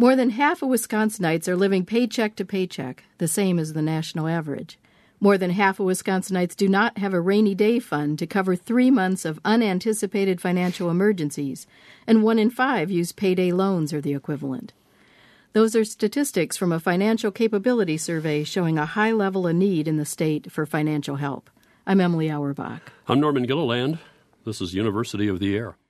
More than half of Wisconsinites are living paycheck to paycheck, the same as the national average. More than half of Wisconsinites do not have a rainy day fund to cover 3 months of unanticipated financial emergencies, and 1 in 5 use payday loans or the equivalent. Those are statistics from a financial capability survey showing a high level of need in the state for financial help. I'm Emily Auerbach. I'm Norman Gilliland. This is University of the Air.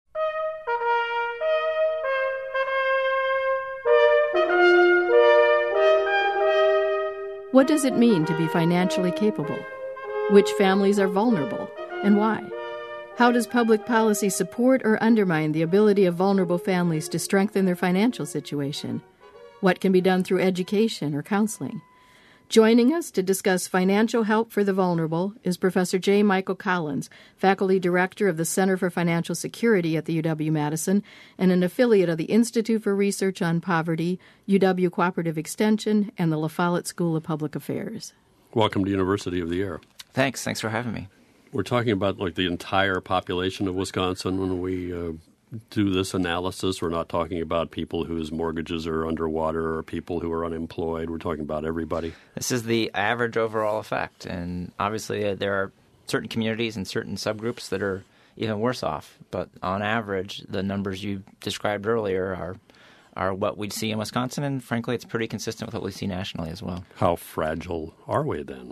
What does it mean to be financially capable? Which families are vulnerable, and why? How does public policy support or undermine the ability of vulnerable families to strengthen their financial situation? What can be done through education or counseling? Joining us to discuss financial help for the vulnerable is Professor J. Michael Collins, Faculty Director of the Center for Financial Security at the UW-Madison and an affiliate of the Institute for Research on Poverty, UW Cooperative Extension, and the La Follette School of Public Affairs. Welcome to University of the Air. Thanks for having me. We're talking about the entire population of Wisconsin when we do this analysis. We're not talking about people whose mortgages are underwater or people who are unemployed. We're talking about everybody. This is the average overall effect, and obviously there are certain communities and certain subgroups that are even worse off. But on average, the numbers you described earlier are what we'd see in Wisconsin, and frankly, it's pretty consistent with what we see nationally as well. How fragile are we then?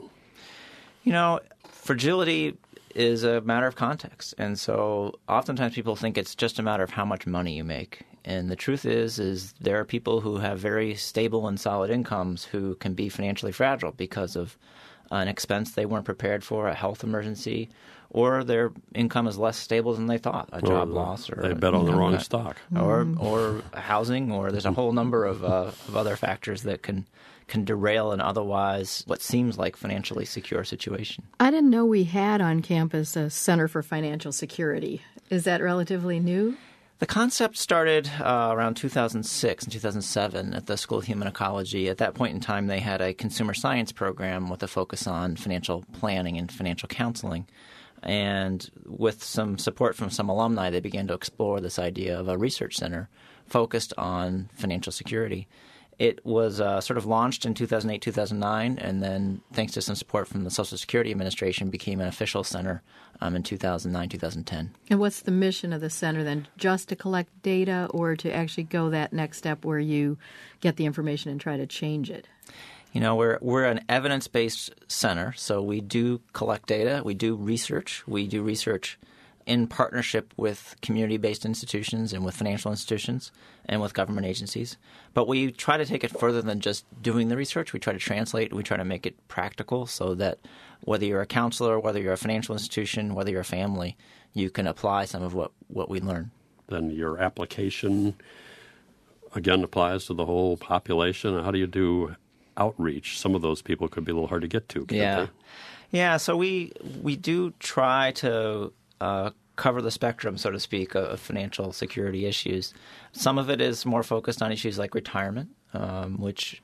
Fragility is a matter of context. And so oftentimes people think it's just a matter of how much money you make. And the truth is there are people who have very stable and solid incomes who can be financially fragile because of an expense they weren't prepared for, a health emergency, or their income is less stable than they thought, a job loss. Or they bet on the wrong stock. Or housing, or there's a whole number of other factors that can derail an otherwise what seems like financially secure situation. I didn't know we had on campus a Center for Financial Security. Is that relatively new? The concept started around 2006 and 2007 at the School of Human Ecology. At that point in time, they had a consumer science program with a focus on financial planning and financial counseling. And with some support from some alumni, they began to explore this idea of a research center focused on financial security. It was sort of launched in 2008, 2009, and then thanks to some support from the Social Security Administration, became an official center in 2009, 2010. And what's the mission of the center then? Just to collect data or to actually go that next step where you get the information and try to change it? We're an evidence-based center, so we do collect data. We do research. We do research in partnership with community-based institutions and with financial institutions and with government agencies. But we try to take it further than just doing the research. We try to translate. We try to make it practical so that whether you're a counselor, whether you're a financial institution, whether you're a family, you can apply some of what we learn. Then your application, again, applies to the whole population. How do you do outreach? Some of those people could be a little hard to get to, can't they? Yeah, so we do try to cover the spectrum, so to speak, of financial security issues. Some of it is more focused on issues like retirement, which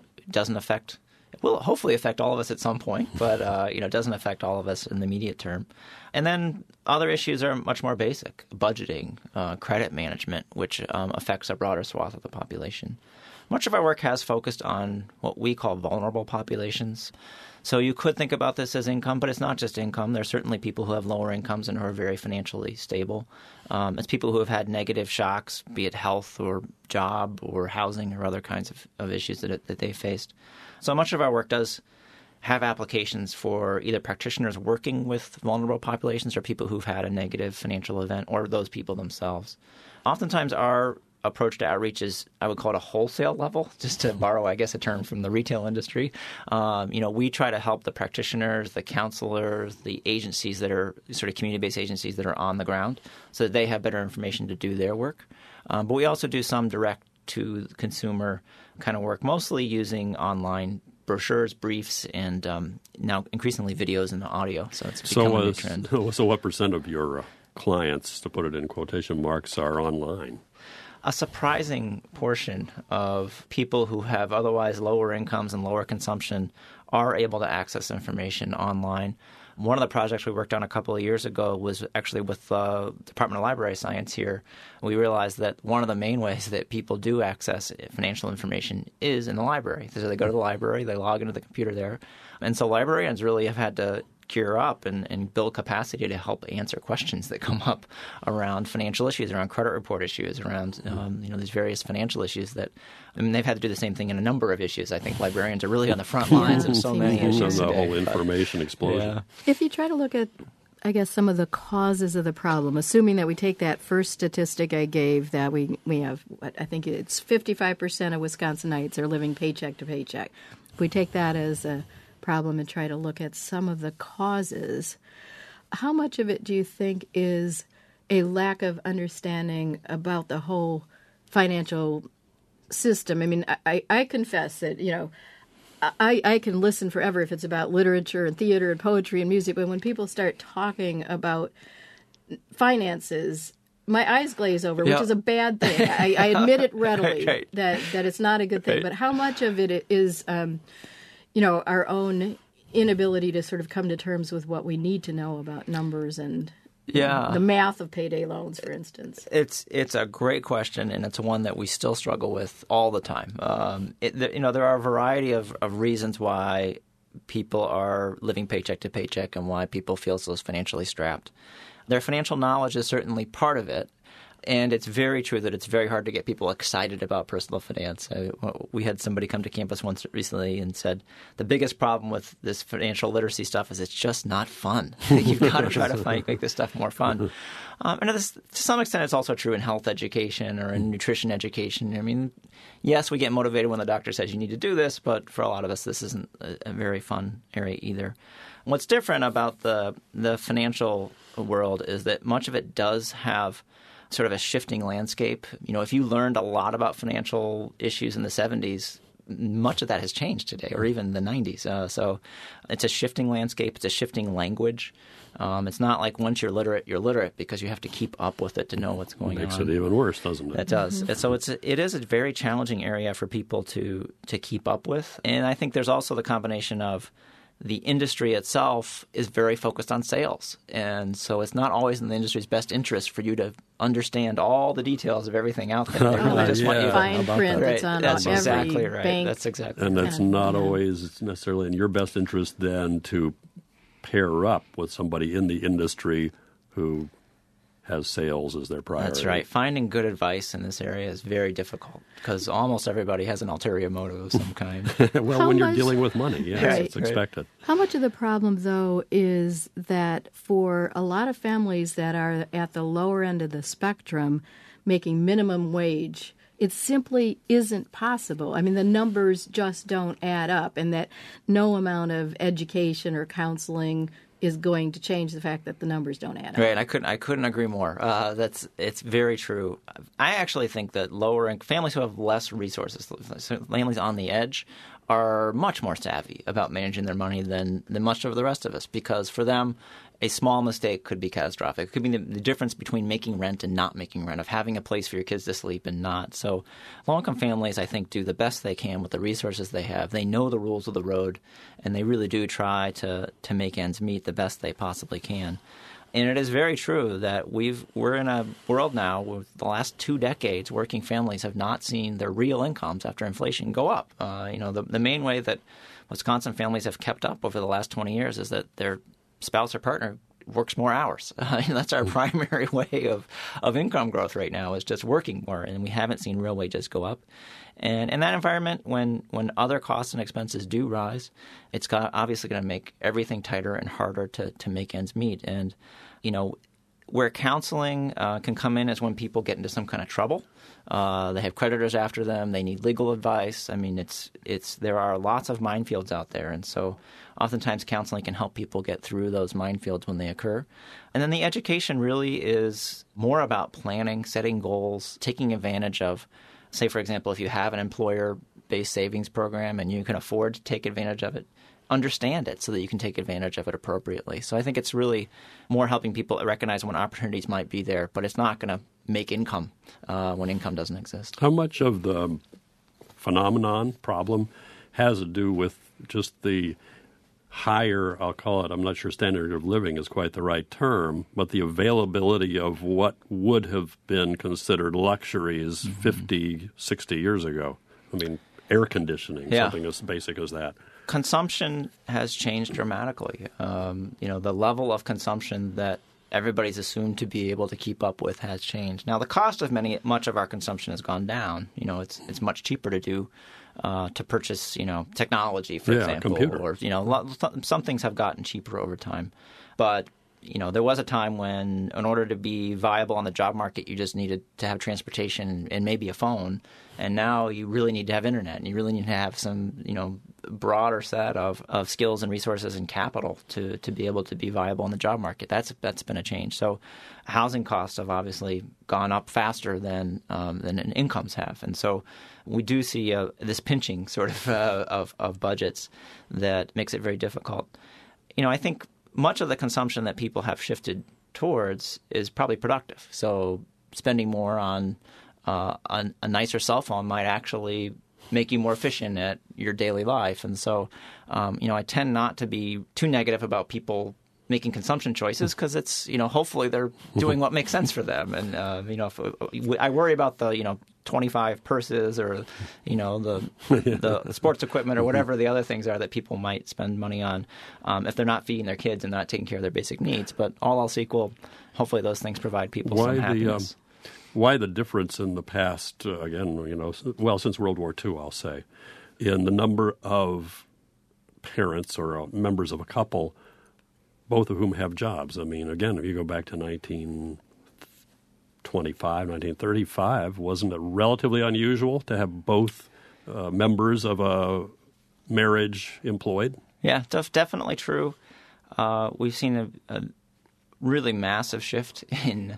will hopefully affect all of us at some point, but doesn't affect all of us in the immediate term. And then other issues are much more basic: budgeting, credit management, which affects a broader swath of the population. Much of our work has focused on what we call vulnerable populations. So you could think about this as income, but it's not just income. There are certainly people who have lower incomes and who are very financially stable. It's people who have had negative shocks, be it health or job or housing or other kinds of issues that they faced. So much of our work does have applications for either practitioners working with vulnerable populations or people who've had a negative financial event or those people themselves. Oftentimes our approach to outreach is, I would call it a wholesale level, just to borrow, I guess, a term from the retail industry. We try to help the practitioners, the counselors, the agencies that are sort of community-based agencies that are on the ground so that they have better information to do their work. But we also do some direct-to-consumer kind of work, mostly using online brochures, briefs, and now increasingly videos and audio. So it's become a new trend. So what percent of your clients, to put it in quotation marks, are online? A surprising portion of people who have otherwise lower incomes and lower consumption are able to access information online. One of the projects we worked on a couple of years ago was actually with the Department of Library Science here. We realized that one of the main ways that people do access financial information is in the library. So they go to the library, they log into the computer there. And so librarians really have had to gear up and build capacity to help answer questions that come up around financial issues, around credit report issues, around these various financial issues that they've had to do the same thing in a number of issues. I think librarians are really on the front lines of so many issues. The whole information explosion. Yeah. If you try to look at, I guess, some of the causes of the problem, assuming that we take that first statistic I gave, that we have, I think it's 55% of Wisconsinites are living paycheck to paycheck. If we take that as a problem and try to look at some of the causes, how much of it do you think is a lack of understanding about the whole financial system? I mean, I confess that, I can listen forever if it's about literature and theater and poetry and music, but when people start talking about finances, my eyes glaze over, which is a bad thing. I admit it readily right. that it's not a good thing. Right. But how much of it is our own inability to sort of come to terms with what we need to know about numbers and the math of payday loans, for instance? It's a great question, and it's one that we still struggle with all the time. There are a variety of reasons why people are living paycheck to paycheck and why people feel so financially strapped. Their financial knowledge is certainly part of it. And it's very true that it's very hard to get people excited about personal finance. We had somebody come to campus once recently and said the biggest problem with this financial literacy stuff is it's just not fun. You've got to try to make this stuff more fun. And to some extent, it's also true in health education or in nutrition education. I mean, yes, we get motivated when the doctor says you need to do this, but for a lot of us, this isn't a very fun area either. What's different about the financial world is that much of it does have sort of a shifting landscape. If you learned a lot about financial issues in the 70s, much of that has changed today, or even the 90s. So it's a shifting landscape. It's a shifting language. It's not like once you're literate because you have to keep up with it to know what's going on. It makes it even worse, doesn't it? It does. Mm-hmm. So it is a very challenging area for people to keep up with. And I think there's also the combination of the industry itself is very focused on sales. And so it's not always in the industry's best interest for you to understand all the details of everything out there. They really just want you fine print that's on That's every exactly right. bank. That's exactly And that's not always necessarily in your best interest then to pair up with somebody in the industry who has sales as their priority. That's right. Finding good advice in this area is very difficult because almost everybody has an ulterior motive of some kind. When you're dealing with money, it's expected. How much of the problem, though, is that for a lot of families that are at the lower end of the spectrum making minimum wage, it simply isn't possible. I mean, the numbers just don't add up, and that no amount of education or counseling is going to change the fact that the numbers don't add up. Right. I couldn't agree more. It's very true. I actually think that lower income families who have less resources, families on the edge, are much more savvy about managing their money than much of the rest of us, because for them, a small mistake could be catastrophic. It could be the difference between making rent and not making rent, of having a place for your kids to sleep and not. So low-income families, I think, do the best they can with the resources they have. They know the rules of the road, and they really do try to make ends meet the best they possibly can. And it is very true that we're in a world now where the last 2 decades, working families have not seen their real incomes after inflation go up. The main way that Wisconsin families have kept up over the last 20 years is that their spouse or partner works more hours. That's our primary way of income growth right now, is just working more, and we haven't seen real wages go up. And in that environment, when other costs and expenses do rise, it's obviously going to make everything tighter and harder to make ends meet. And, where counseling can come in is when people get into some kind of trouble. They have creditors after them. They need legal advice. I mean, there are lots of minefields out there, and so oftentimes counseling can help people get through those minefields when they occur. And then the education really is more about planning, setting goals, taking advantage of, say, for example, if you have an employer-based savings program and you can afford to take advantage of it, understand it so that you can take advantage of it appropriately. So I think it's really more helping people recognize when opportunities might be there, but it's not going to make income when income doesn't exist. How much of the phenomenon, problem, has to do with just the higher, I'll call it, I'm not sure standard of living is quite the right term, but the availability of what would have been considered luxuries 50, 60 years ago. I mean, air conditioning, something as basic as that. Consumption has changed dramatically. The level of consumption that everybody's assumed to be able to keep up with has changed. Now, the cost of much of our consumption has gone down. It's much cheaper to do to purchase, technology, for example, computer. Or some things have gotten cheaper over time. But there was a time when, in order to be viable on the job market, you just needed to have transportation and maybe a phone. And now you really need to have internet, and you really need to have some, broader set of skills and resources and capital to be able to be viable in the job market. That's been a change. So housing costs have obviously gone up faster than incomes have. And so we do see this pinching sort of budgets that makes it very difficult. I think much of the consumption that people have shifted towards is probably productive. So spending more on a nicer cell phone might actually make you more efficient at your daily life. And so, I tend not to be too negative about people making consumption choices because it's, hopefully they're doing what makes sense for them. And, I worry about the, 25 purses or, the sports equipment or whatever the other things are that people might spend money on if they're not feeding their kids and not taking care of their basic needs. But all else equal, hopefully those things provide people some happiness. Why the difference in the past, since World War II, I'll say, in the number of parents or members of a couple, both of whom have jobs? I mean, again, if you go back to 1935, wasn't it relatively unusual to have both members of a marriage employed? Yeah, definitely true. We've seen a really massive shift in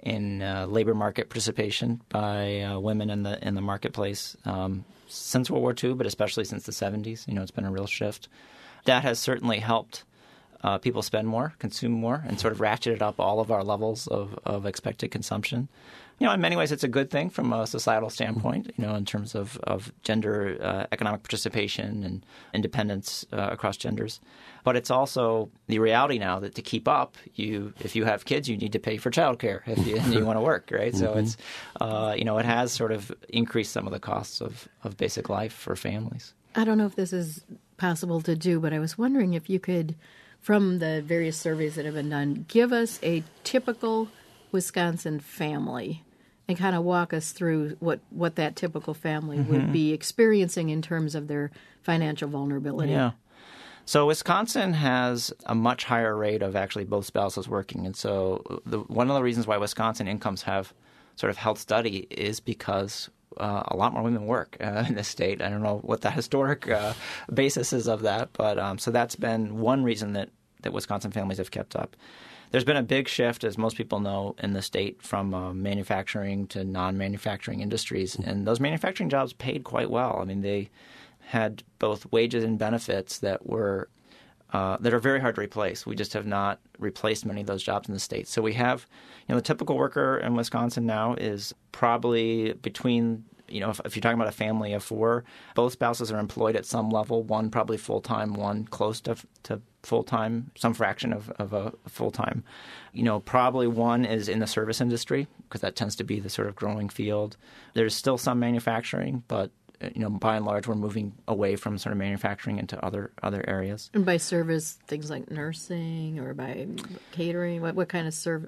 labor market participation by women in the marketplace since World War II, but especially since the 70s. It's been a real shift. That has certainly helped people spend more, consume more, and sort of ratcheted up all of our levels of expected consumption. In many ways, it's a good thing from a societal standpoint, in terms of gender economic participation and independence across genders. But it's also the reality now that to keep up, if you have kids, you need to pay for childcare if you want to work, right? So it's, it has sort of increased some of the costs of basic life for families. I don't know if this is possible to do, but I was wondering if you could, from the various surveys that have been done, give us a typical Wisconsin family and kind of walk us through what that typical family would be experiencing in terms of their financial vulnerability. Yeah. So Wisconsin has a much higher rate of actually both spouses working. And so one of the reasons why Wisconsin incomes have sort of held steady is because a lot more women work in this state. I don't know what the historic basis is of that, but so that's been one reason that Wisconsin families have kept up. There's been a big shift, as most people know, in the state from manufacturing to non-manufacturing industries. And those manufacturing jobs paid quite well. I mean, they had both wages and benefits that are very hard to replace. We just have not replaced many of those jobs in the state. So we have, the typical worker in Wisconsin now is probably between, if you're talking about a family of four, both spouses are employed at some level, one probably full-time, one close to full-time, some fraction of a full-time. Probably one is in the service industry because that tends to be the sort of growing field. There's still some manufacturing, but by and large, we're moving away from sort of manufacturing into other areas. And by service, things like nursing or by catering, what kind of service?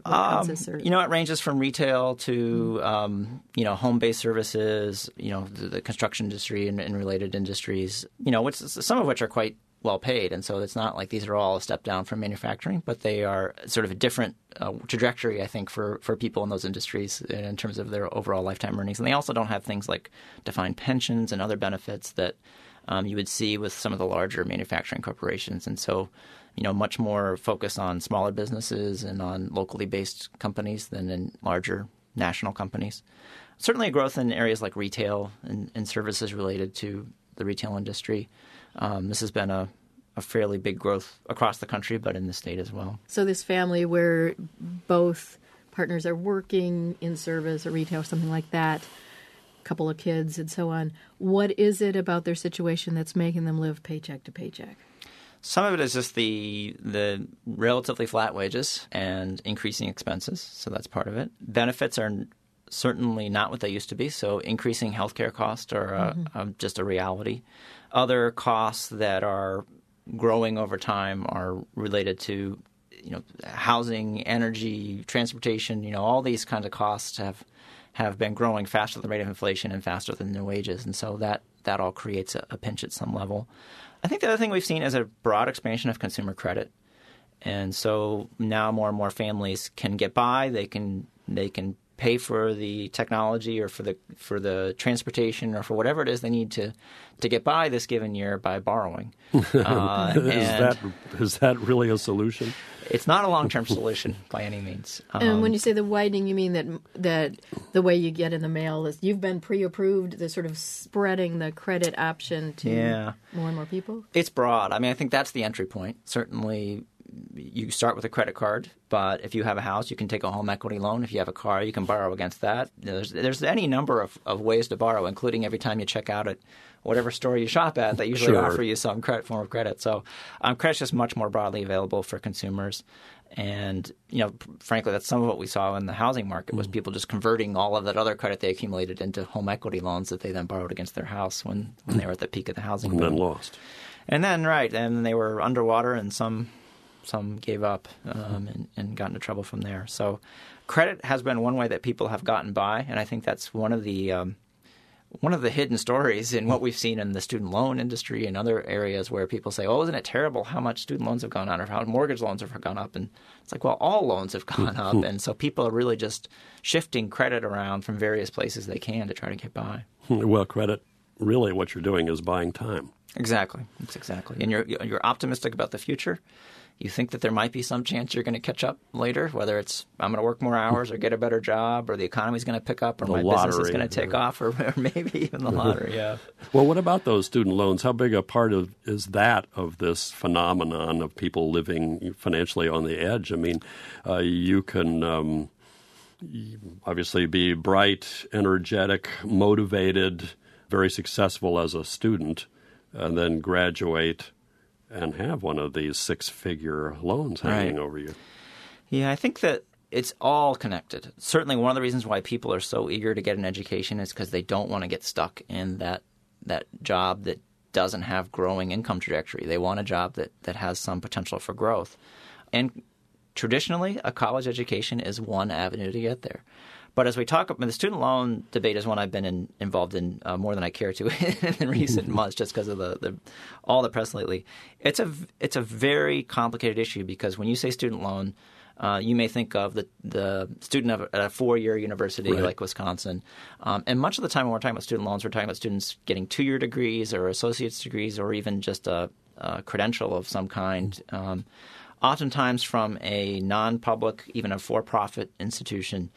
It ranges from retail to home-based services. The construction industry and related industries. Some of which are quite well paid, and so it's not like these are all a step down from manufacturing, but they are sort of a different trajectory, I think, for people in those industries in terms of their overall lifetime earnings. And they also don't have things like defined pensions and other benefits that you would see with some of the larger manufacturing corporations. And so, much more focus on smaller businesses and on locally based companies than in larger national companies. Certainly a growth in areas like retail and services related to the retail industry. This has been a fairly big growth across the country, but in the state as well. So this family where both partners are working in service or retail or something like that, a couple of kids and so on, what is it about their situation that's making them live paycheck to paycheck? Some of it is just the relatively flat wages and increasing expenses, so that's part of it. Benefits are certainly not what they used to be, so increasing healthcare costs are just a reality. Other costs that are growing over time are related to housing, energy, transportation. All these kinds of costs have been growing faster than the rate of inflation and faster than the wages, and so that all creates a pinch at some level. I think the other thing we've seen is a broad expansion of consumer credit, and so now more and more families can get by. They can pay for the technology or for the transportation or for whatever it is they need to get by this given year by borrowing. Is that really a solution? It's not a long-term solution by any means. And when you say the widening, you mean that the way you get in the mail is you've been pre-approved, the sort of spreading the credit option to more and more people? It's broad. I mean, I think that's the entry point. Certainly, you start with a credit card, but if you have a house, you can take a home equity loan. If you have a car, you can borrow against that. There's any number of ways to borrow, including every time you check out at whatever store you shop at, they usually offer you some form of credit. So credit's just much more broadly available for consumers. And, frankly, that's some of what we saw in the housing market was people just converting all of that other credit they accumulated into home equity loans that they then borrowed against their house when they were at the peak of the housing boom. And then lost. And then, and they were underwater, and some gave up and got into trouble from there. So credit has been one way that people have gotten by, and I think that's one of the hidden stories in what we've seen in the student loan industry and other areas where people say, oh, isn't it terrible how much student loans have gone up or how mortgage loans have gone up? And it's like, well, all loans have gone up. And so people are really just shifting credit around from various places they can to try to get by. Well, credit, really what you're doing is buying time. Exactly. That's exactly. And you're optimistic about the future. You think that there might be some chance you're going to catch up later, whether it's I'm going to work more hours or get a better job or the economy's going to pick up or my business is going to take off or maybe even the lottery, Well, what about those student loans? How big a part is that of this phenomenon of people living financially on the edge? I mean, you can obviously be bright, energetic, motivated, very successful as a student, and then graduate and have one of these six-figure loans hanging over you. Yeah, I think that it's all connected. Certainly one of the reasons why people are so eager to get an education is because they don't want to get stuck in that job that doesn't have growing income trajectory. They want a job that has some potential for growth. And traditionally, a college education is one avenue to get there. But as we talk about the student loan debate is one I've been involved in more than I care to in recent months just because of all the press lately. It's a very complicated issue because when you say student loan, you may think of the student at a four-year university like Wisconsin. And much of the time when we're talking about student loans, we're talking about students getting two-year degrees or associate's degrees or even just a credential of some kind, oftentimes from a non-public, even a for-profit institution.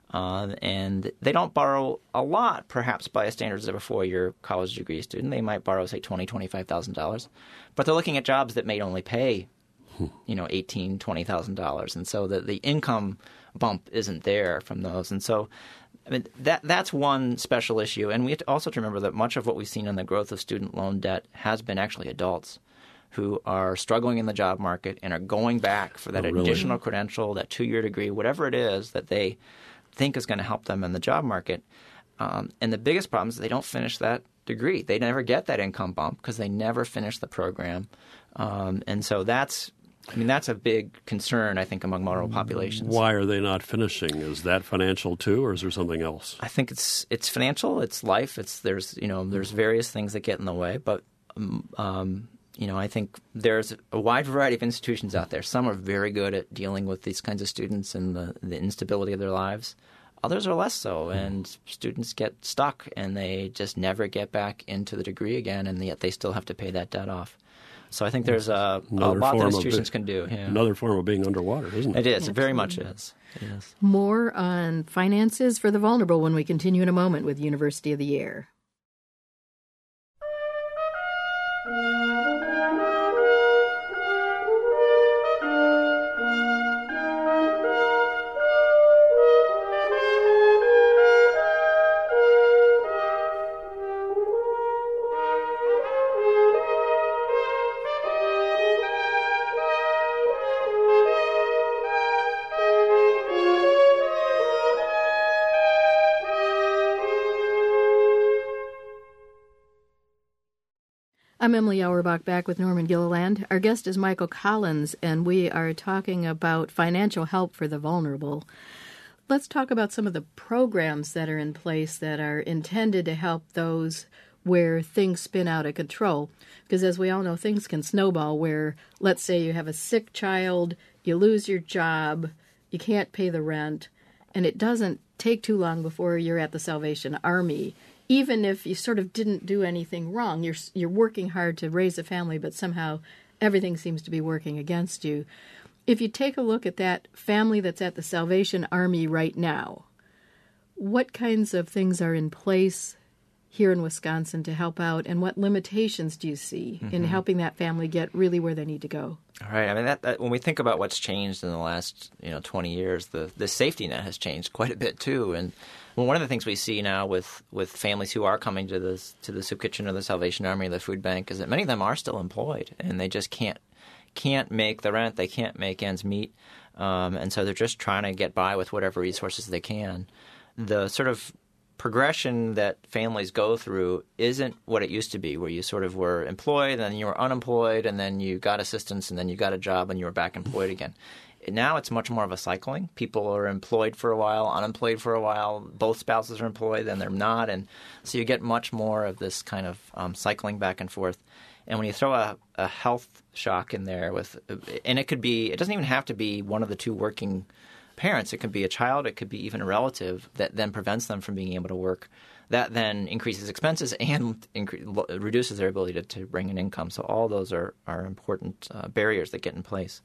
And they don't borrow a lot, perhaps by standards of a four-year college degree student. They might borrow, say, $20,000, $25,000. But they're looking at jobs that may only pay, $18,000, $20,000. And so the income bump isn't there from those. And so I mean, that's one special issue. And we have to also remember that much of what we've seen in the growth of student loan debt has been actually adults who are struggling in the job market and are going back for that additional credential, that two-year degree, whatever it is that they think is going to help them in the job market. And the biggest problem is they don't finish that degree. They never get that income bump because they never finish the program. And so that's a big concern, I think, among vulnerable populations. Why are they not finishing? Is that financial too, or is there something else? I think it's financial. It's life. There's various things that get in the way. But I think there's a wide variety of institutions out there. Some are very good at dealing with these kinds of students and the instability of their lives. Others are less so, and students get stuck, and they just never get back into the degree again, and yet they still have to pay that debt off. So I think there's a lot that institutions can do. Yeah. Another form of being underwater, isn't it? It is. Absolutely. It very much is. It is. More on finances for the vulnerable when we continue in a moment with University of the Air. Emily Auerbach, back with Norman Gilliland. Our guest is Michael Collins, and we are talking about financial help for the vulnerable. Let's talk about some of the programs that are in place that are intended to help those where things spin out of control. Because as we all know, things can snowball where, let's say you have a sick child, you lose your job, you can't pay the rent, and it doesn't take too long before you're at the Salvation Army. Even if you sort of didn't do anything wrong, you're working hard to raise a family, but somehow everything seems to be working against you. If you take a look at that family that's at the Salvation Army right now, what kinds of things are in place here in Wisconsin to help out, and what limitations do you see in helping that family get really where they need to go? All right. I mean, that when we think about what's changed in the last 20 years, the safety net has changed quite a bit too. And one of the things we see now with families who are coming to the Soup Kitchen or the Salvation Army or the food bank is that many of them are still employed, and they just can't make the rent, they can't make ends meet, and so they're just trying to get by with whatever resources they can. The sort of progression that families go through isn't what it used to be, where you sort of were employed, and then you were unemployed, and then you got assistance, and then you got a job, and you were back employed again. Now it's much more of a cycling. People are employed for a while, unemployed for a while, both spouses are employed, then they're not, and so you get much more of this kind of cycling back and forth. And when you throw a health shock in there and it doesn't even have to be one of the two working parents. It could be a child. It could be even a relative that then prevents them from being able to work. That then increases expenses and reduces their ability to bring in income. So all those are important barriers that get in place.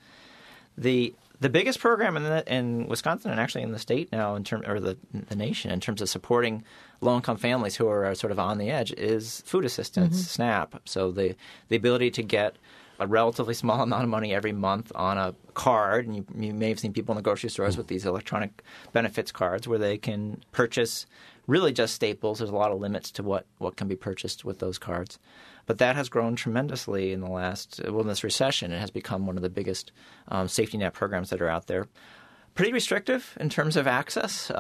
The biggest program in Wisconsin and actually in the state now, the nation, in terms of supporting low-income families who are sort of on the edge, is food assistance, SNAP. So the ability to get a relatively small amount of money every month on a card, and you may have seen people in the grocery stores with these electronic benefits cards where they can purchase really just staples. There's a lot of limits to what can be purchased with those cards. But that has grown tremendously in this recession. It has become one of the biggest safety net programs that are out there. Pretty restrictive in terms of access.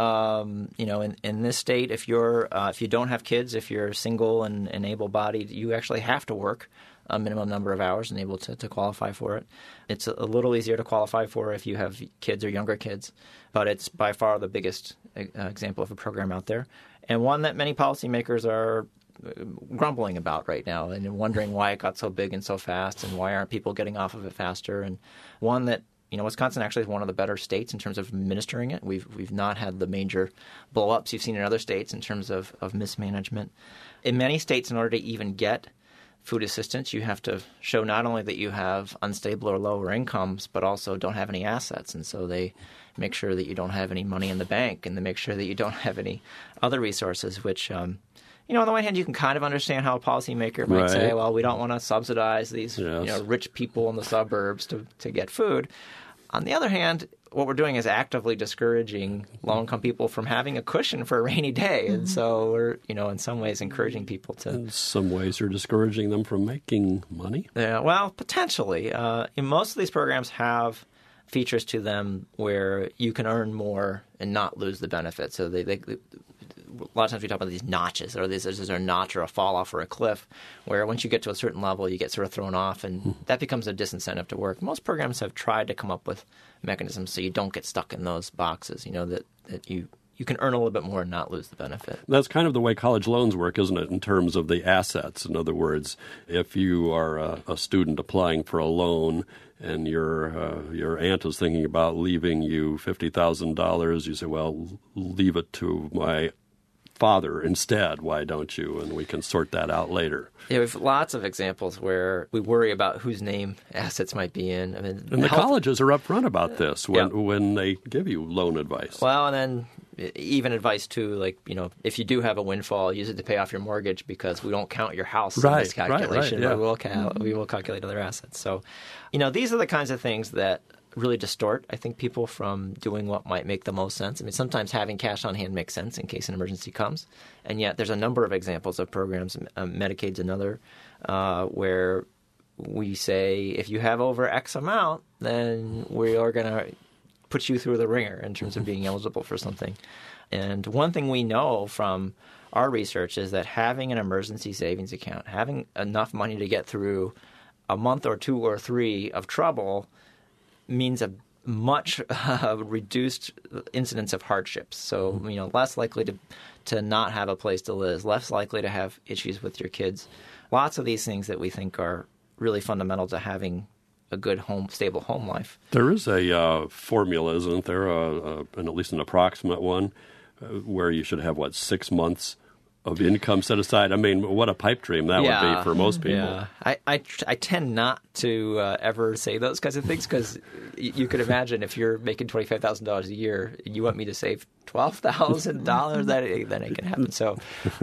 In this state, if you don't have kids, if you're single and able-bodied, you actually have to work a minimum number of hours and able to qualify for it. It's a little easier to qualify for if you have kids or younger kids, but it's by far the biggest example of a program out there, and one that many policymakers are grumbling about right now and wondering why it got so big and so fast and why aren't people getting off of it faster, and one that Wisconsin actually is one of the better states in terms of administering it. We've not had the major blow-ups you've seen in other states in terms of mismanagement. In many states, in order to even get food assistance, you have to show not only that you have unstable or lower incomes, but also don't have any assets. And so they make sure that you don't have any money in the bank, and they make sure that you don't have any other resources, which on the one hand, you can kind of understand how a policymaker might say, well, we don't want to subsidize these rich people in the suburbs to get food. On the other hand, what we're doing is actively discouraging low-income people from having a cushion for a rainy day. And so we're, in some ways encouraging people to... In some ways you're discouraging them from making money? Yeah, well, potentially. Most of these programs have features to them where you can earn more and not lose the benefit. So they a lot of times we talk about these notches, or there's a notch or a fall off or a cliff, where once you get to a certain level, you get sort of thrown off, and that becomes a disincentive to work. Most programs have tried to come up with mechanisms so you don't get stuck in those boxes, that you can earn a little bit more and not lose the benefit. That's kind of the way college loans work, isn't it, in terms of the assets? In other words, if you are a student applying for a loan and your aunt is thinking about leaving you $50,000, you say, well, leave it to my father instead. Why don't you? And we can sort that out later. Yeah, we have lots of examples where we worry about whose name assets might be in. I mean, and the colleges are upfront about this when they give you loan advice. Well, and then even advice too, like, if you do have a windfall, use it to pay off your mortgage because we don't count your house in this calculation. Yeah. We will calculate other assets. So, these are the kinds of things that really distort, I think, people from doing what might make the most sense. I mean, sometimes having cash on hand makes sense in case an emergency comes. And yet there's a number of examples of programs, Medicaid's another, where we say if you have over X amount, then we are going to put you through the ringer in terms of being eligible for something. And one thing we know from our research is that having an emergency savings account, having enough money to get through a month or 2 or 3 of trouble means a much reduced incidence of hardships. So, less likely to not have a place to live, less likely to have issues with your kids. Lots of these things that we think are really fundamental to having a good stable home life. There is a formula, isn't there, and at least an approximate one, where you should have, 6 months of income set aside? I mean, what a pipe dream that would be for most people. Yeah. I tend not to ever say those kinds of things because you could imagine if you're making $25,000 a year, you want me to save $12,000, that ain't can happen. So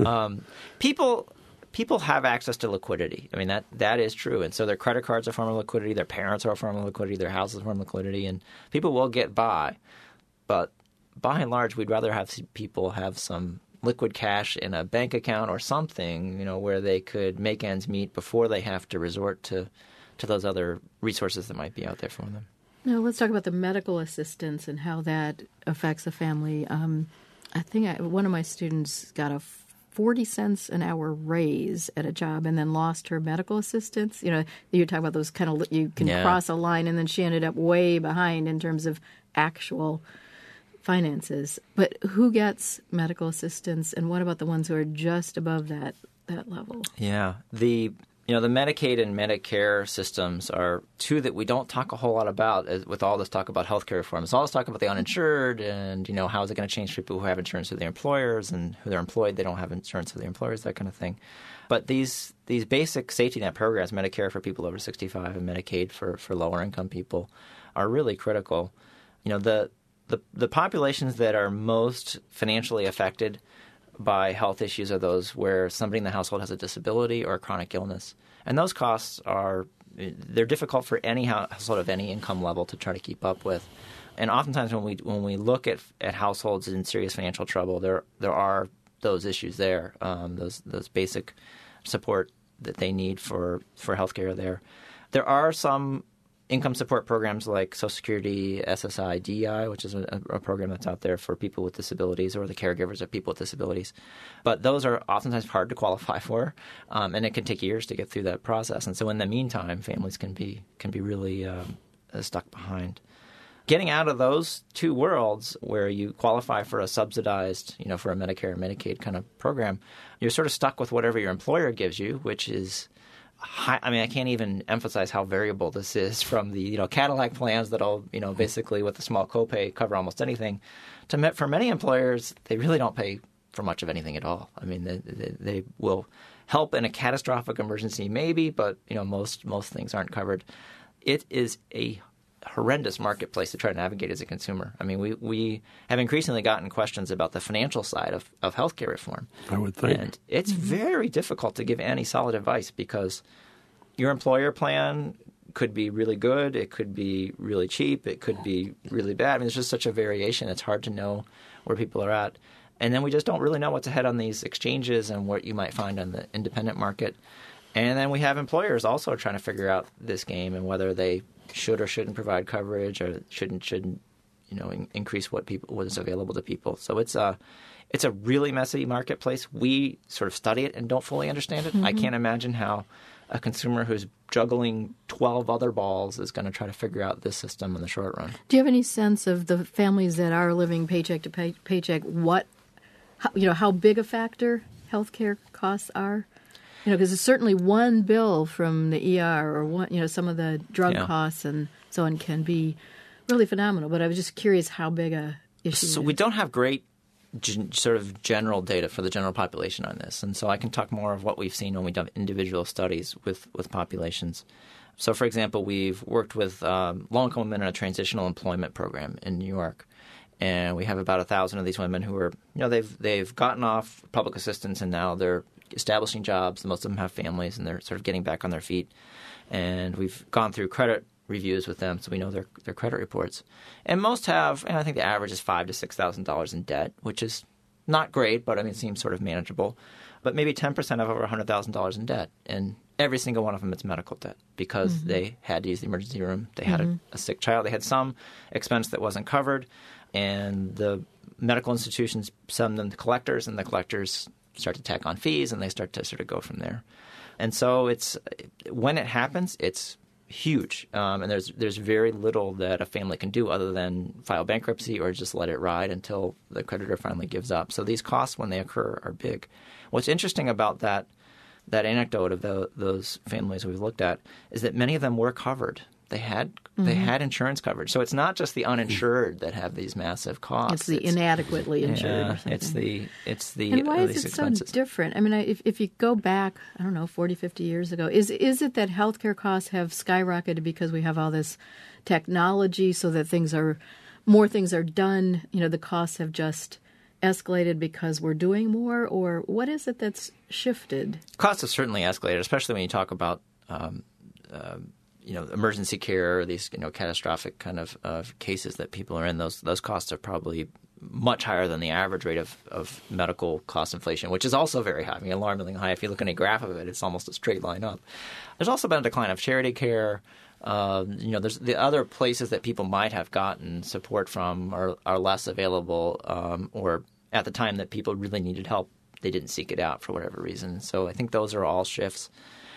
people have access to liquidity. I mean, that is true. And so their credit cards are a form of liquidity, their parents are a form of liquidity, their house is a form of liquidity, and people will get by. But by and large, we'd rather have people have some liquid cash in a bank account or something, where they could make ends meet before they have to resort to those other resources that might be out there for them. Now, let's talk about the medical assistance and how that affects a family. I think one of my students got a 40 cents an hour raise at a job and then lost her medical assistance. You talk about those kind of, you can cross a line, and then she ended up way behind in terms of actual finances. But who gets medical assistance, and what about the ones who are just above that level? Yeah. The Medicaid and Medicare systems are two that we don't talk a whole lot about with all this talk about healthcare reform. It's all this talk about the uninsured and, how is it going to change people who have insurance with their employers and who they're employed, they don't have insurance with their employers, that kind of thing. But these basic safety net programs, Medicare for people over 65 and Medicaid for lower income people, are really critical. The populations that are most financially affected by health issues are those where somebody in the household has a disability or a chronic illness. And those costs they're difficult for any household of any income level to try to keep up with. And oftentimes when we look at households in serious financial trouble, there are those issues there, those basic support that they need for health care there. There are some income support programs like Social Security, SSI, DEI, which is a program that's out there for people with disabilities or the caregivers of people with disabilities. But those are oftentimes hard to qualify for, and it can take years to get through that process. And so in the meantime, families can be really stuck behind. Getting out of those two worlds where you qualify for a subsidized, for a Medicare or Medicaid kind of program, you're sort of stuck with whatever your employer gives you, which is I can't even emphasize how variable this is from the Cadillac plans that'll basically with a small copay cover almost anything. For many employers, they really don't pay for much of anything at all. I mean, they will help in a catastrophic emergency maybe, but most things aren't covered. It is a horrendous marketplace to try to navigate as a consumer. I mean, we have increasingly gotten questions about the financial side of healthcare reform. I would think. And it's very difficult to give any solid advice because your employer plan could be really good, it could be really cheap, it could be really bad. I mean, there's just such a variation. It's hard to know where people are at. And then we just don't really know what's ahead on these exchanges and what you might find on the independent market. And then we have employers also trying to figure out this game and whether they should or shouldn't provide coverage or shouldn't increase what is available to people. So it's a really messy marketplace. We sort of study it and don't fully understand it. Mm-hmm. I can't imagine how a consumer who's juggling 12 other balls is going to try to figure out this system in the short run. Do you have any sense of the families that are living paycheck to paycheck, how big a factor healthcare costs are? Because it's certainly one bill from the ER or some of the drug costs and so on can be really phenomenal. But I was just curious how big a issue it is. We don't have great sort of general data for the general population on this. And so I can talk more of what we've seen when we've done individual studies with populations. So, for example, we've worked with low-income women in a transitional employment program in New York. And we have about 1,000 of these women who are, they've gotten off public assistance and now they're establishing jobs. Most of them have families and they're sort of getting back on their feet. And we've gone through credit reviews with them, so we know their credit reports. And most have, and I think the average is $5,000 to $6,000 in debt, which is not great, but it seems sort of manageable. But maybe 10% have over $100,000 in debt. And every single one of them, it's medical debt because they had to use the emergency room. They had a sick child. They had some expense that wasn't covered, and the medical institutions send them to collectors, and the collectors start to tack on fees, and they start to sort of go from there. And so when it happens, it's huge, and there's very little that a family can do other than file bankruptcy or just let it ride until the creditor finally gives up. So these costs, when they occur, are big. What's interesting about that anecdote of those families we've looked at is that many of them were covered. They had insurance coverage. So it's not just the uninsured that have these massive costs. It's the inadequately insured. Yeah, it's the And why is it expenses. so different? I mean, if you go back, 40, 50 years ago, is it that healthcare costs have skyrocketed because we have all this technology so that more things are done, the costs have just escalated because we're doing more, or what is it that's shifted? Costs have certainly escalated, especially when you talk about emergency care, or these catastrophic kind of cases that people are in. Those costs are probably much higher than the average rate of medical cost inflation, which is also very high. I mean, alarmingly high. If you look at a graph of it, it's almost a straight line up. There's also been a decline of charity care. There's the other places that people might have gotten support from are less available, or at the time that people really needed help, they didn't seek it out for whatever reason. So I think those are all shifts.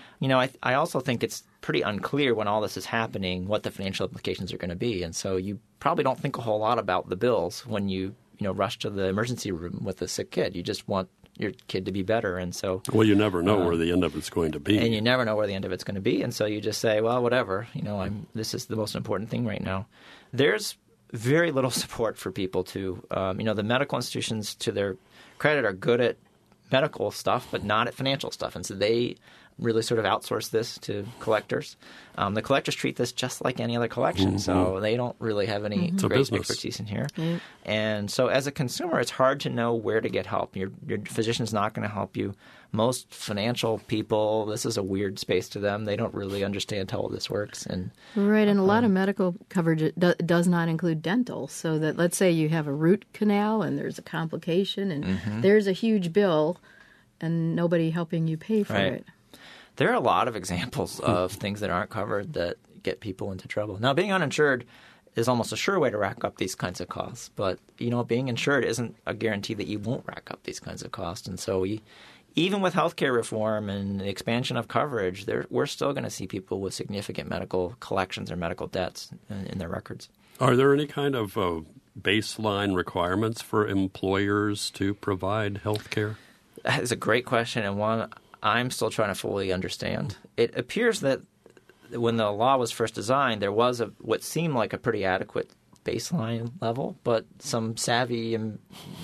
I also think it's pretty unclear when all this is happening what the financial implications are going to be. And so you probably don't think a whole lot about the bills when you rush to the emergency room with a sick kid. You just want your kid to be better. And so – Well, you never know where the end of it's going to be. And you never know where the end of it's going to be. And so you just say, well, whatever. This is the most important thing right now. There's very little support for people to the medical institutions, to their credit, are good at medical stuff but not at financial stuff. And so they – really sort of outsource this to collectors. The collectors treat this just like any other collection, so they don't really have any great expertise in here. And so as a consumer, it's hard to know where to get help. Your physician's not going to help you. Most financial people, this is a weird space to them. They don't really understand how all this works. And right, and a lot of medical coverage does not include dental. So that, let's say you have a root canal and there's a complication and there's a huge bill and nobody helping you pay for it. There are a lot of examples of things that aren't covered that get people into trouble. Now, being uninsured is almost a sure way to rack up these kinds of costs. But, being insured isn't a guarantee that you won't rack up these kinds of costs. And so even with healthcare reform and the expansion of coverage, we're still going to see people with significant medical collections or medical debts in their records. Are there any kind of baseline requirements for employers to provide health care? That is a great question, and one I'm still trying to fully understand. It appears that when the law was first designed, there was what seemed like a pretty adequate baseline level, but some savvy, and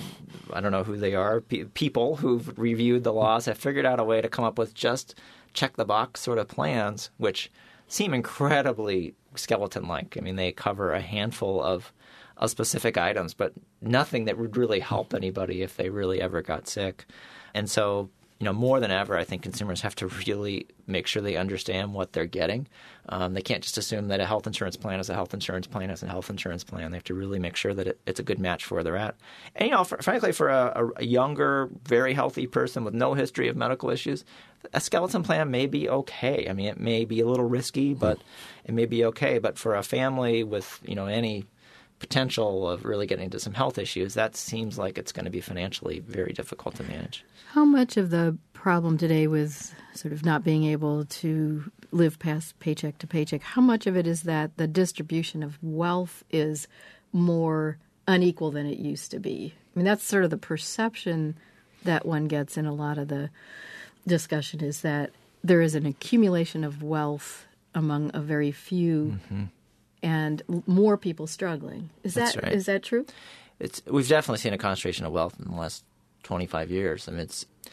I don't know who they are, people who've reviewed the laws have figured out a way to come up with just check-the-box sort of plans, which seem incredibly skeleton-like. I mean, they cover a handful of specific items, but nothing that would really help anybody if they really ever got sick. And so more than ever, I think consumers have to really make sure they understand what they're getting. They can't just assume that a health insurance plan is a health insurance plan is a health insurance plan. They have to really make sure that it's a good match for where they're at. And, frankly, for a younger, very healthy person with no history of medical issues, a skeleton plan may be okay. I mean, it may be a little risky, but it may be okay. But for a family with, any potential of really getting into some health issues, that seems like it's going to be financially very difficult to manage. How much of the problem today with sort of not being able to live past paycheck to paycheck, how much of it is that the distribution of wealth is more unequal than it used to be? I mean, that's sort of the perception that one gets in a lot of the discussion, is that there is an accumulation of wealth among a very few and more people struggling. Is that true? We've definitely seen a concentration of wealth in the last 25 years. I mean,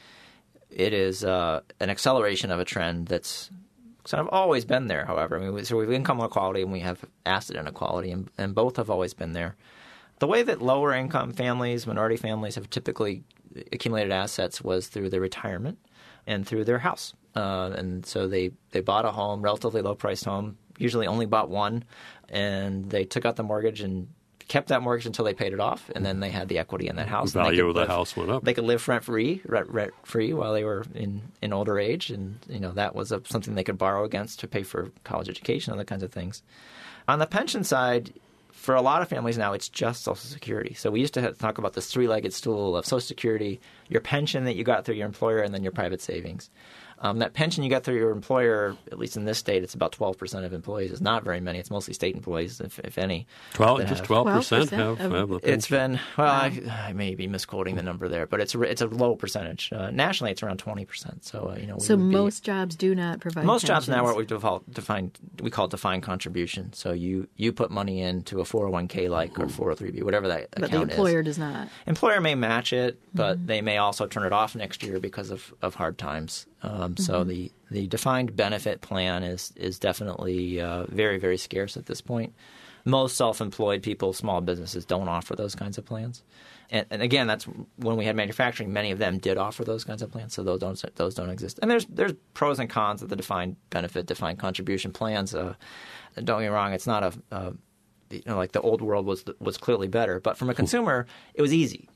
it is an acceleration of a trend that's sort of always been there, however. I mean, so we have income inequality and we have asset inequality, and both have always been there. The way that lower income families, minority families, have typically accumulated assets was through their retirement and through their house. And so they bought a home, relatively low-priced home, usually only bought one, and they took out the mortgage and kept that mortgage until they paid it off, and then they had the equity in that house. The value of the house went up. They could live rent-free while they were in older age, and that was something they could borrow against to pay for college education, other kinds of things. On the pension side, for a lot of families now, it's just Social Security. So we used to talk about this three-legged stool of Social Security, your pension that you got through your employer, and then your private savings. That pension you got through your employer, at least in this state, it's about 12% of employees. It's not very many. It's mostly state employees, if any. 12% have the pension? It's been, I may be misquoting the number there, but it's a low percentage. Nationally, it's around 20%. So, So most jobs do not provide Most pensions. jobs now are what we call defined contribution. So you put money into a 401k or 403b, whatever that account is. But the employer does not. Employer may match it, but they may also turn it off next year because of hard times. So the defined benefit plan is definitely very, very scarce at this point. Most self-employed people, small businesses, don't offer those kinds of plans. And again, that's when we had manufacturing. Many of them did offer those kinds of plans, so those don't exist. And there's pros and cons of the defined benefit, defined contribution plans. Don't get me wrong; it's not like the old world was clearly better. But from a consumer, it was easy.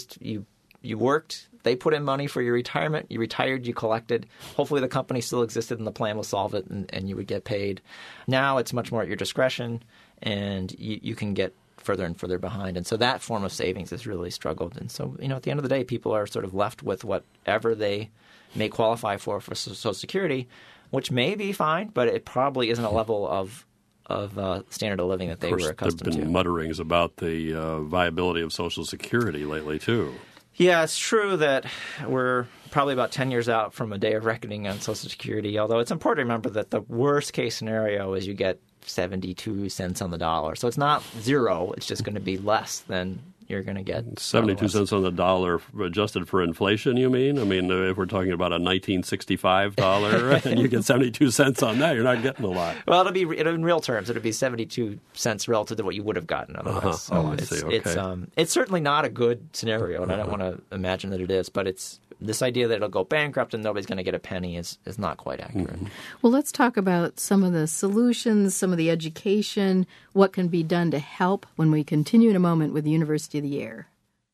You worked. They put in money for your retirement. You retired. You collected. Hopefully the company still existed and the plan will solve it and you would get paid. Now it's much more at your discretion and you can get further and further behind. And so that form of savings has really struggled. And so, at the end of the day, people are sort of left with whatever they may qualify for Social Security, which may be fine, but it probably isn't a level of standard of living that they were accustomed to. There have been mutterings about the viability of Social Security lately, too. Yeah, it's true that we're probably about 10 years out from a day of reckoning on Social Security, although it's important to remember that the worst-case scenario is you get 72 cents on the dollar. So it's not zero. It's just going to be less than you're going to get. 72 cents on the dollar adjusted for inflation, you mean? I mean, if we're talking about a 1965 dollar and you get 72 cents on that, you're not getting a lot. Well, it'll be in real terms. It'll be 72 cents relative to what you would have gotten otherwise. So I see. Okay. It's certainly not a good scenario, and I don't want to imagine that it is. But it's this idea that it'll go bankrupt and nobody's going to get a penny is not quite accurate. Mm-hmm. Well, let's talk about some of the solutions, some of the education, what can be done to help when we continue in a moment with the University of the Air.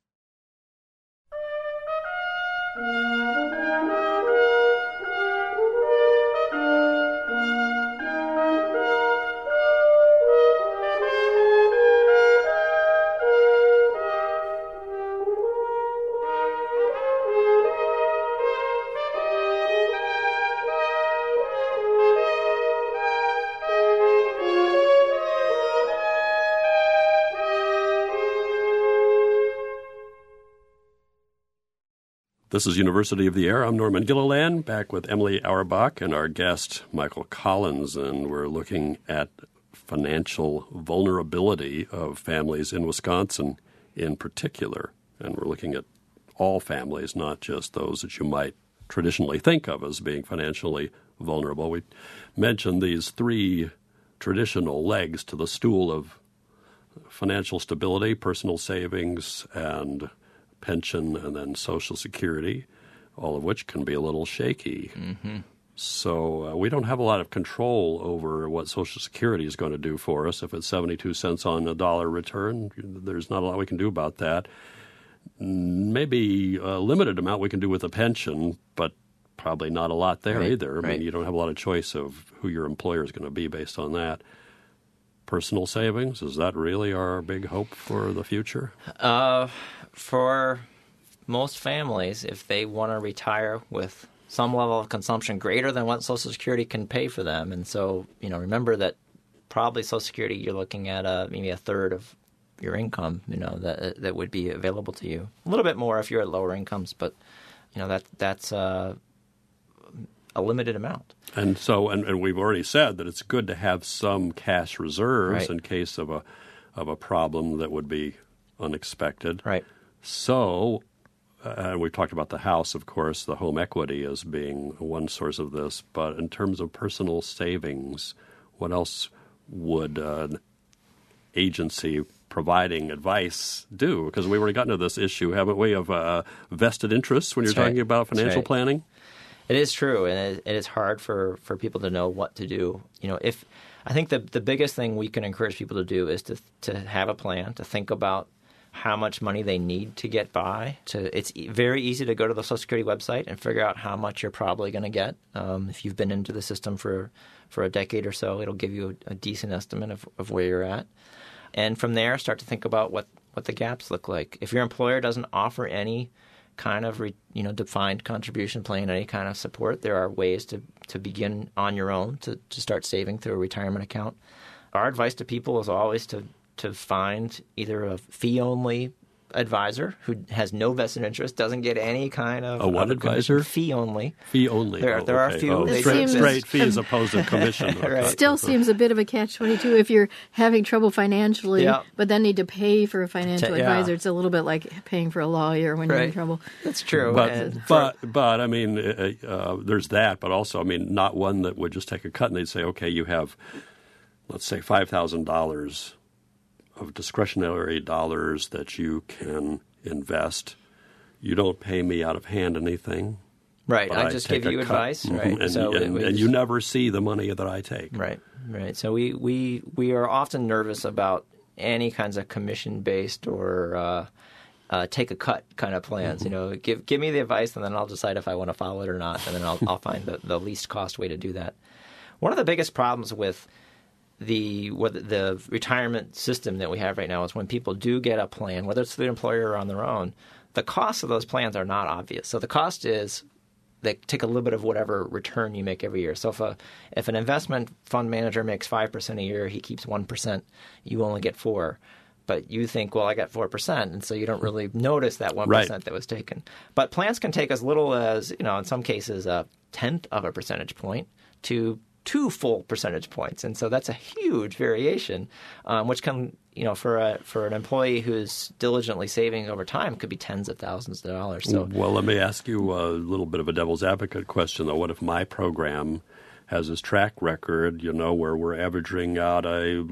This is University of the Air. I'm Norman Gilliland, back with Emily Auerbach and our guest, Michael Collins, and we're looking at financial vulnerability of families in Wisconsin in particular. And we're looking at all families, not just those that you might traditionally think of as being financially vulnerable. We mentioned these three traditional legs to the stool of financial stability, personal savings, and pension, and then Social Security, all of which can be a little shaky. Mm-hmm. So we don't have a lot of control over what Social Security is going to do for us. If it's 72 cents on a dollar return, there's not a lot we can do about that. Maybe a limited amount we can do with a pension, but probably not a lot there either. I mean, you don't have a lot of choice of who your employer is going to be based on that. Personal savings, is that really our big hope for the future? For most families, if they want to retire with some level of consumption greater than what Social Security can pay for them, and so remember that probably Social Security you're looking at maybe a third of your income, that would be available to you. A little bit more if you're at lower incomes, but that's a limited amount. And so, and we've already said that it's good to have some cash reserves in case of a problem that would be unexpected. Right. So, we've talked about the house, of course, the home equity as being one source of this. But in terms of personal savings, what else would an agency providing advice do? Because we've already gotten to this issue, haven't we, of vested interests when you're talking about financial planning? It is true, and it is hard for people to know what to do. If I think the biggest thing we can encourage people to do is to have a plan, to think about how much money they need to get by. It's very easy to go to the Social Security website and figure out how much you're probably going to get. If you've been into the system for a decade or so, it'll give you a decent estimate of where you're at. And from there, start to think about what the gaps look like. If your employer doesn't offer any kind of defined contribution plan, any kind of support, there are ways to begin on your own to start saving through a retirement account. Our advice to people is always to find either a fee-only advisor who has no vested interest, doesn't get any kind of a what advisor? Fee-only. Fee-only. There are a few. Straight fee as opposed to commission. Right. Still seems a bit of a catch-22 if you're having trouble financially, but then need to pay for a financial advisor. It's a little bit like paying for a lawyer when you're in trouble. That's true. But I mean, there's that, but also, I mean, not one that would just take a cut and they'd say, okay, you have, let's say, $5,000 of discretionary dollars that you can invest. You don't pay me out of hand anything. Right. I just give you advice. Right. And you never see the money that I take. Right. Right. So we are often nervous about any kinds of commission-based or take a cut kind of plans. Give me the advice and then I'll decide if I want to follow it or not, and then I'll find the least cost way to do that. One of the biggest problems with the retirement system that we have right now is when people do get a plan, whether it's through the employer or on their own, the costs of those plans are not obvious. So the cost is they take a little bit of whatever return you make every year. So if an investment fund manager makes 5% a year, he keeps 1%, you only get 4%. But you think, well, I got 4%, and so you don't really notice that 1% that was taken. But plans can take as little as, in some cases, 1/10 of a percentage point to 2 full percentage points, and so that's a huge variation, which can, for an employee who's diligently saving over time, could be tens of thousands of dollars. So, well, let me ask you a little bit of a devil's advocate question, though. What if my program has this track record, where we're averaging out a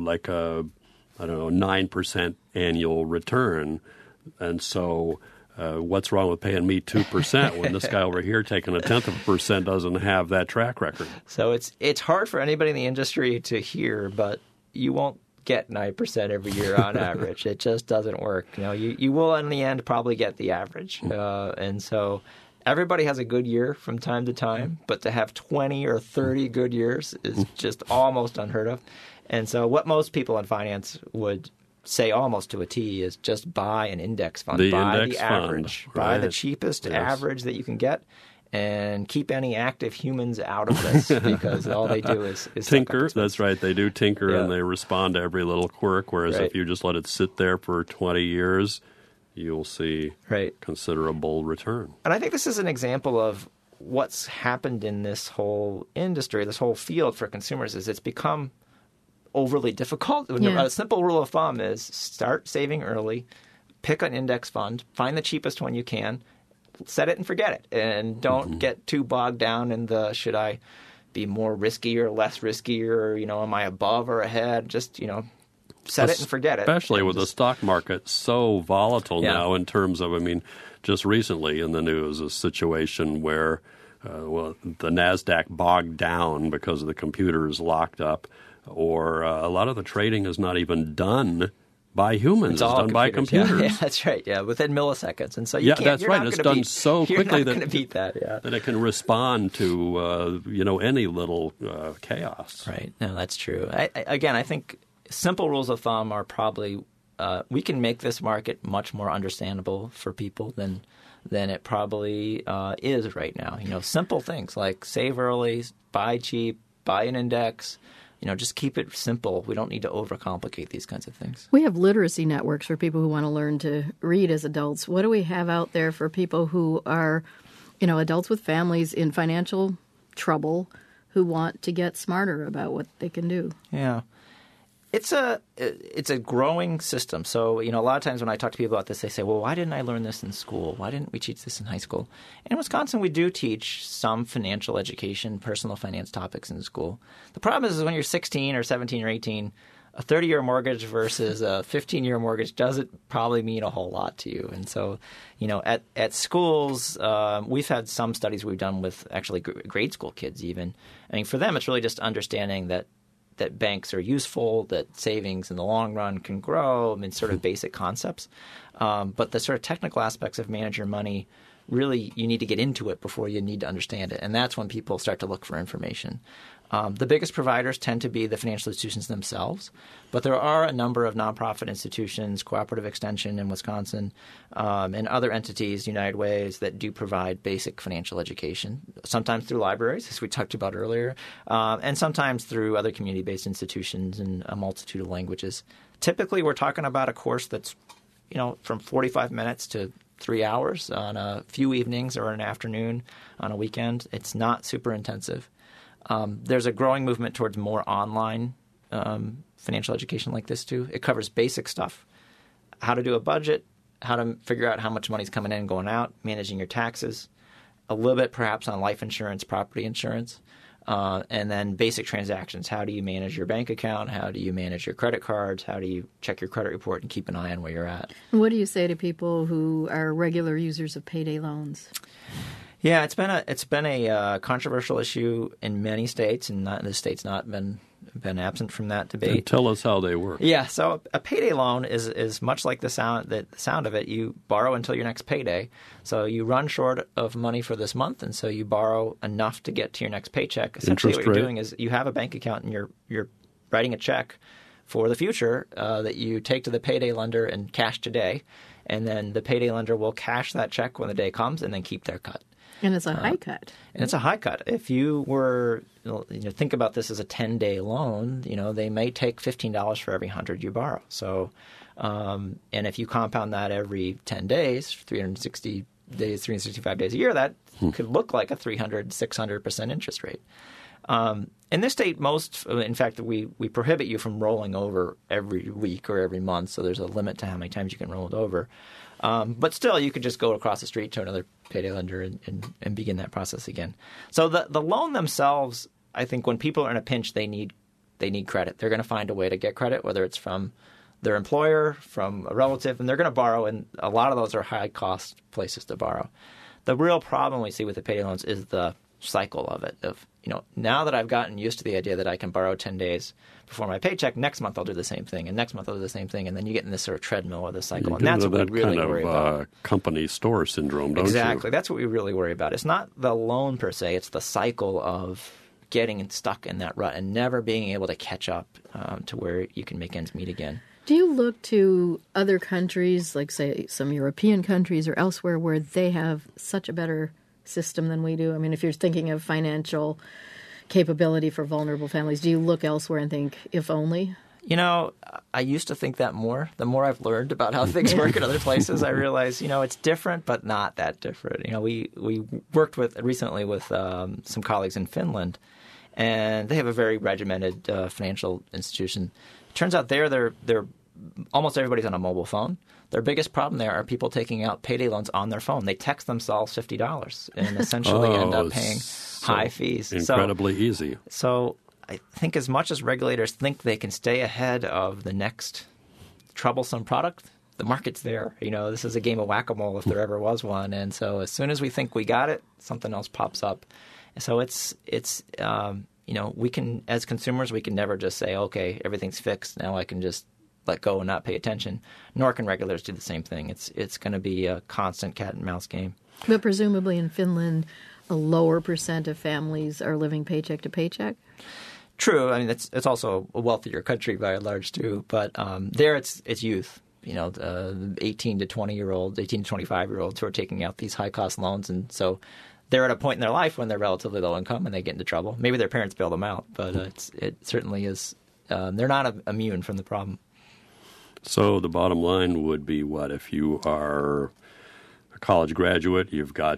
9% annual return, and so what's wrong with paying me 2% when this guy over here taking 0.1% doesn't have that track record? So it's hard for anybody in the industry to hear, but you won't get 9% every year on average. It just doesn't work. You will in the end probably get the average, and so everybody has a good year from time to time, but to have 20 or 30 good years is just almost unheard of. And so what most people in finance would say almost to a T is just buy an index fund. Buy the average. Buy the cheapest average that you can get, and keep any active humans out of this because all they do is tinker. That's right. They do tinker and they respond to every little quirk, whereas if you just let it sit there for 20 years, you'll see considerable return. And I think this is an example of what's happened in this whole industry, this whole field for consumers, is it's become overly difficult. A simple rule of thumb is start saving early, pick an index fund, find the cheapest one you can, set it and forget it, and don't get too bogged down in the should I be more risky or less risky, or am I above or ahead? Just set it and forget it. Especially with the stock market so volatile now in terms of, just recently in the news, a situation where the NASDAQ bogged down because the computer is locked up, or a lot of the trading is not even done by humans. It's done by computers. Yeah, that's right. Yeah, within milliseconds. And so you can't. That's right. It's done so quickly you're not going to beat that. Yeah, that it can respond to any little chaos. Right. No, that's true. I think simple rules of thumb are probably we can make this market much more understandable for people than it probably is right now. Simple things like save early, buy cheap, buy an index. Just keep it simple. We don't need to overcomplicate these kinds of things. We have literacy networks for people who want to learn to read as adults. What do we have out there for people who are, adults with families in financial trouble who want to get smarter about what they can do? Yeah. It's a growing system. So, a lot of times when I talk to people about this, they say, well, why didn't I learn this in school? Why didn't we teach this in high school? In Wisconsin, we do teach some financial education, personal finance topics in school. The problem is when you're 16 or 17 or 18, a 30-year mortgage versus a 15-year mortgage doesn't probably mean a whole lot to you. And so, at schools, we've had some studies we've done with actually grade school kids even. For them, it's really just understanding that that banks are useful, that savings in the long run can grow. I mean, sort of basic concepts. But the sort of technical aspects of manage your money, really, you need to get into it before you need to understand it. And that's when people start to look for information. The biggest providers tend to be the financial institutions themselves, but there are a number of nonprofit institutions, Cooperative Extension in Wisconsin, and other entities, United Ways, that do provide basic financial education, sometimes through libraries, as we talked about earlier, and sometimes through other community-based institutions in a multitude of languages. Typically, we're talking about a course that's, from 45 minutes to 3 hours on a few evenings or an afternoon on a weekend. It's not super intensive. There's a growing movement towards more online financial education like this too. It covers basic stuff, how to do a budget, how to figure out how much money's coming in and going out, managing your taxes, a little bit perhaps on life insurance, property insurance, and then basic transactions. How do you manage your bank account? How do you manage your credit cards? How do you check your credit report and keep an eye on where you're at? What do you say to people who are regular users of payday loans? Yeah, it's been a controversial issue in many states, and the state's not been absent from that debate. And tell us how they work. Yeah, so a payday loan is much like the sound of it. You borrow until your next payday. So you run short of money for this month, and so you borrow enough to get to your next paycheck. Essentially, what you're doing is you have a bank account, and you're writing a check for the future that you take to the payday lender and cash today, and then the payday lender will cash that check when the day comes, and then keep their cut. And it's a high cut. And it's a high cut. If you were, think about this as a 10-day loan, they may take $15 for every 100 you borrow. So, and if you compound that every 10 days, 360 days, 365 days a year, that could look like a 300, 600% interest rate. In this state, in fact, we prohibit you from rolling over every week or every month. So there's a limit to how many times you can roll it over. But still, you could just go across the street to another payday lender and begin that process again. So the loan themselves, I think when people are in a pinch, they need credit. They're going to find a way to get credit, whether it's from their employer, from a relative, and they're going to borrow, and a lot of those are high-cost places to borrow. The real problem we see with the payday loans is the cycle of it. Now that I've gotten used to the idea that I can borrow 10 days before my paycheck, next month I'll do the same thing, and next month I'll do the same thing, and then you get in this sort of treadmill of the cycle, and that's what we really worry about. Company store syndrome, don't you? Exactly. That's what we really worry about. It's not the loan per se, it's the cycle of getting stuck in that rut and never being able to catch up to where you can make ends meet again. Do you look to other countries, like, say, some European countries or elsewhere, where they have such a better system than we do? I mean, if you're thinking of financial capability for vulnerable families, do you look elsewhere and think, if only? I used to think that more. The more I've learned about how things work in other places, I realize, it's different, but not that different. We worked recently with some colleagues in Finland, and they have a very regimented financial institution. It turns out they're almost everybody's on a mobile phone. Their biggest problem there are people taking out payday loans on their phone. They text themselves $50 and essentially end up paying high fees. Incredibly easy. So I think as much as regulators think they can stay ahead of the next troublesome product, the market's there. This is a game of whack-a-mole if there ever was one. And so as soon as we think we got it, something else pops up. And so it's we can, as consumers, we can never just say, okay, everything's fixed. Now I can just let go and not pay attention. Nor can regulators do the same thing. It's going to be a constant cat and mouse game. But presumably in Finland, a lower percent of families are living paycheck to paycheck? True. I mean, it's also a wealthier country by and large too. But there, it's youth. 18 to 20-year-olds, 18 to 25-year-olds who are taking out these high-cost loans, and so they're at a point in their life when they're relatively low income and they get into trouble. Maybe their parents bail them out, but it certainly is. They're not immune from the problem. So the bottom line would be what? If you are a college graduate, you've got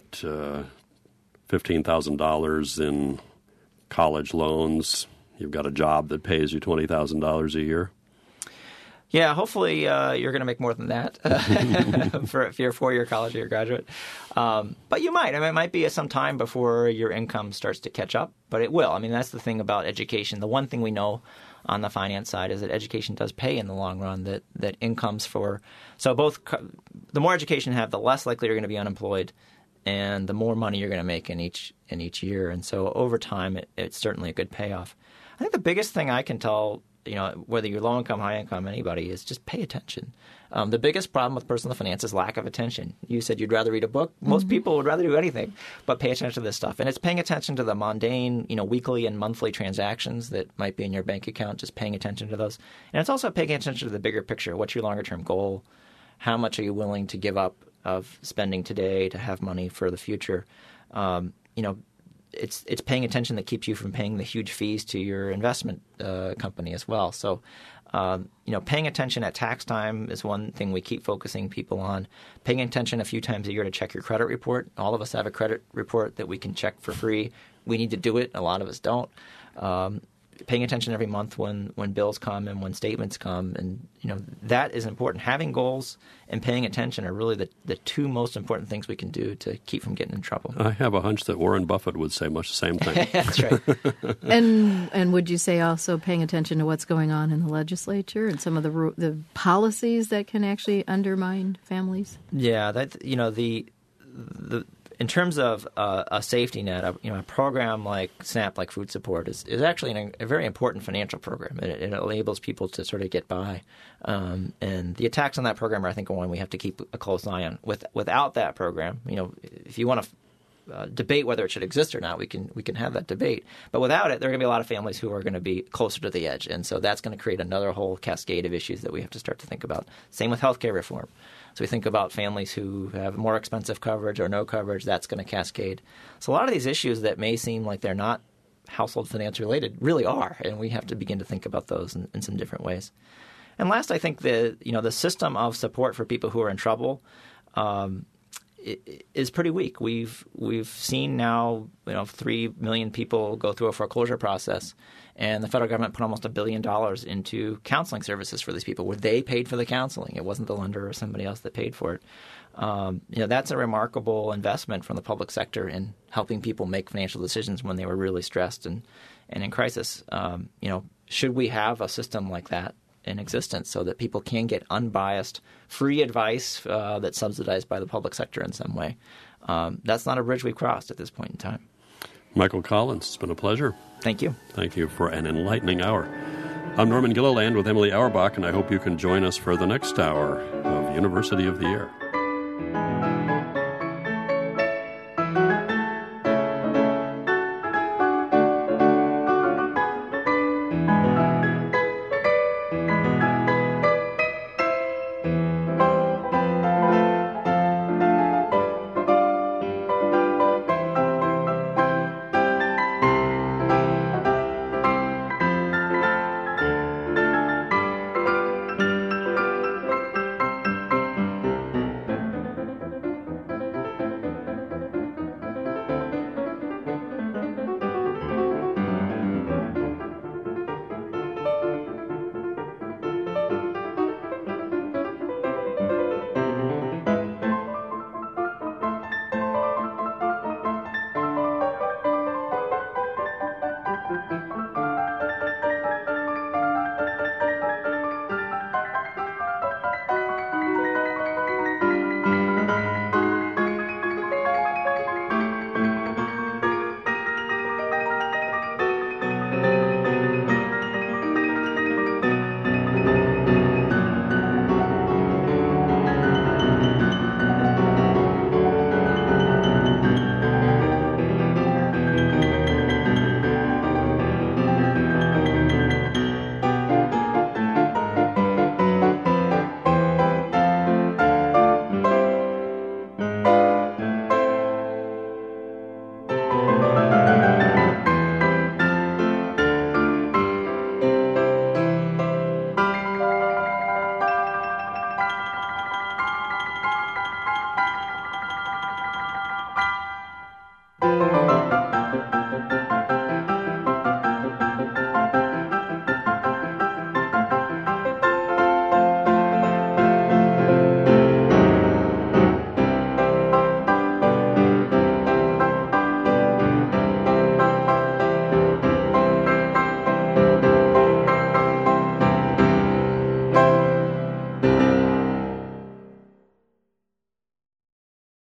$15,000 in college loans, you've got a job that pays you $20,000 a year? Yeah, hopefully you're going to make more than that if you're a four-year college or you're a graduate. But you might. I mean, it might be some time before your income starts to catch up, but it will. I mean, that's the thing about education. The one thing we know on the finance side is that education does pay in the long run, that incomes for – so both the more education you have, the less likely you're going to be unemployed and the more money you're going to make in each year. And so over time, it's certainly a good payoff. I think the biggest thing I can tell, whether you're low income, high income, anybody, is just pay attention. The biggest problem with personal finance is lack of attention. You said you'd rather read a book. Most people would rather do anything but pay attention to this stuff. And it's paying attention to the mundane, weekly and monthly transactions that might be in your bank account, just paying attention to those. And it's also paying attention to the bigger picture. What's your longer-term goal? How much are you willing to give up of spending today to have money for the future? It's paying attention that keeps you from paying the huge fees to your investment company as well. So, paying attention at tax time is one thing we keep focusing people on. Paying attention a few times a year to check your credit report. All of us have a credit report that we can check for free. We need to do it. A lot of us don't. Paying attention every month when bills come and when statements come. And, that is important. Having goals and paying attention are really the two most important things we can do to keep from getting in trouble. I have a hunch that Warren Buffett would say much the same thing. That's right. And would you say also paying attention to what's going on in the legislature and some of the policies that can actually undermine families? Yeah, in terms of a safety net, a program like SNAP, like food support, is actually a very important financial program. It enables people to sort of get by. And the attacks on that program are, I think, one we have to keep a close eye on. Without that program, if you want to debate whether it should exist or not, we can have that debate. But without it, there are going to be a lot of families who are going to be closer to the edge. And so that's going to create another whole cascade of issues that we have to start to think about. Same with healthcare reform. So we think about families who have more expensive coverage or no coverage. That's going to cascade. So a lot of these issues that may seem like they're not household finance related really are, and we have to begin to think about those in some different ways. And last, I think the system of support for people who are in trouble is pretty weak. We've seen now 3 million people go through a foreclosure process, and the federal government put almost $1 billion into counseling services for these people, where they paid for the counseling. It wasn't the lender or somebody else that paid for it. That's a remarkable investment from the public sector in helping people make financial decisions when they were really stressed and in crisis. Should we have a system like that in existence so that people can get unbiased, free advice that's subsidized by the public sector in some way? That's not a bridge we've crossed at this point in time. Michael Collins, it's been a pleasure. Thank you. Thank you for an enlightening hour. I'm Norman Gilliland with Emily Auerbach, and I hope you can join us for the next hour of University of the Year.